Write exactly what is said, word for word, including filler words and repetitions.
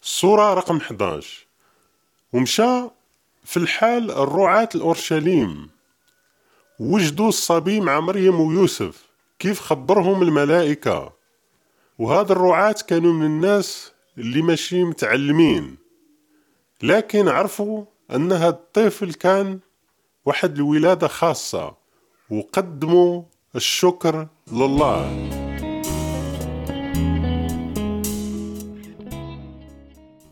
الصورة رقم أحد عشر. ومشى في الحال الرعاة الأورشليم، وجدوا الصبي مع مريم ويوسف كيف خبرهم الملائكة. وهذا الرعاة كانوا من الناس اللي ماشي متعلمين، لكن عرفوا أن هذا الطفل كان واحد الولادة خاصة، وقدموا الشكر لله.